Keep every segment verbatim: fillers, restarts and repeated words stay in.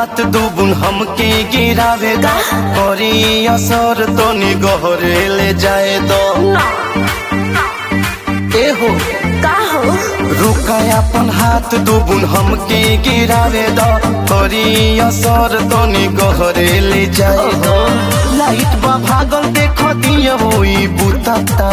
हाथ दुबुन हमके गिरावे दो, करी असर तो निगहरे ले जाए दो। ए हो का हो रुका अपन हाथ दुबुन हमके गिरावे दो, करी असर तो निगहरे ले जाए दो। लाइट बा भागल देख दिया होई बुताता,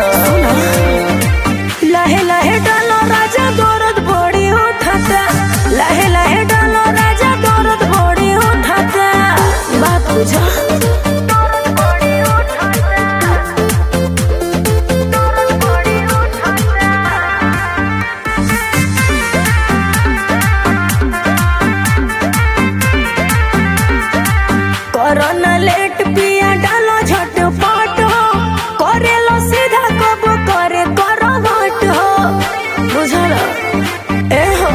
लहे लहे डालो राजा दौरद बड़ी उठाता, लहे लहे डालो राजा दौरद बड़ी उठाता। बात बुझा कोरोना लेट पिया डालो झटपट हो, करे लो सीधा कब करे करो घट हो। बुझल ए हो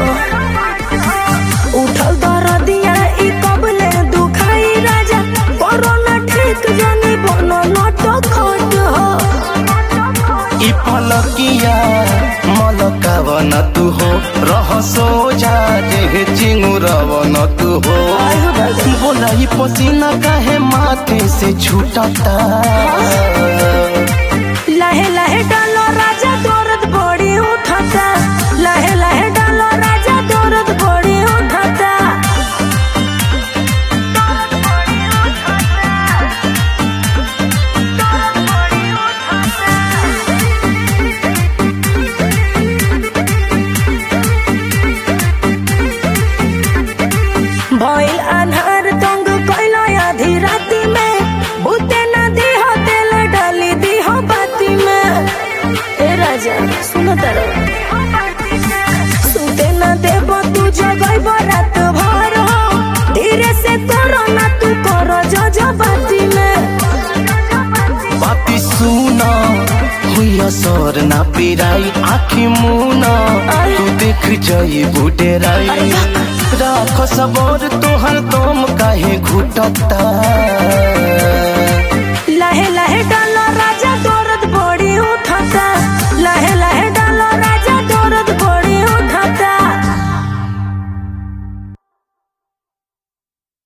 उठल दरदिया ई कबले दुखाई राजा, कोरोना ठीक जानी बनो लटो खट हो। ई पलकिया मलकावन तू हो, रह सोजा देह चिंगुरवन तू हो। बोला ई पसीना काहे माथे से छूटता, लहे लहे डालो राजा दौरद बड़ी उठाता, लहे लहे डालो राजा दौरद बड़ी उठाता। भइल अन्हार तंग कैलो आधी राती में, बुते ना दिहो तेल डाली दिहो बाती में। ए राजा सुन तारो सुते ना देबो तू जगइबो रात भर हो, धीरे से करो ना तू करो जो जो बाती में। बाती सुना हुई असर ना पिराई, आखी मुना तू देख जाई बुटेराई। राख सबर तोहर दम काहे घुटता,